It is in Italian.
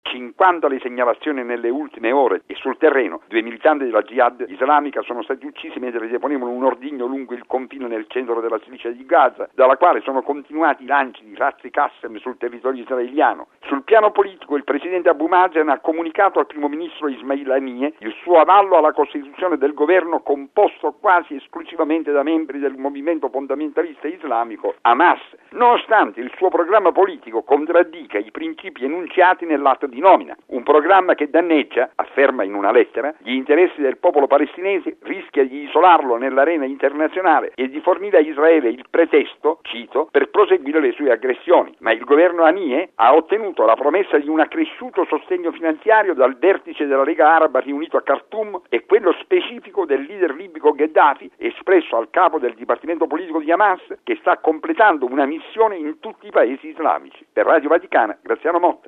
50 le segnalazioni nelle ultime ore e sul terreno 2 militanti della Jihad islamica sono stati uccisi mentre deponevano un ordigno lungo il confine nel centro della striscia di Gaza, dalla quale sono continuati i lanci di razzi Qassem sul territorio israeliano. Sul piano politico il presidente Abu Mazen ha comunicato al primo ministro Ismail Haniyeh il suo avallo alla costituzione del governo composto quasi esclusivamente da membri del movimento fondamentalista islamico Hamas, nonostante il suo programma politico contraddica i principi enunciati nell'atto di nomina, un programma che danneggia, afferma in una lettera, gli interessi del popolo palestinese, rischia di isolarlo nell'arena internazionale e di fornire a Israele il pretesto, cito, per proseguire le sue aggressioni. Ma il governo Haniyeh ha ottenuto la promessa di un accresciuto sostegno finanziario dal vertice della Lega Araba riunito a Khartoum e quello specifico del leader libico Gheddafi, espresso al capo del dipartimento politico di Hamas, che sta completando una missione in tutti i paesi islamici. Per Radio Vaticana, Graziano Motta.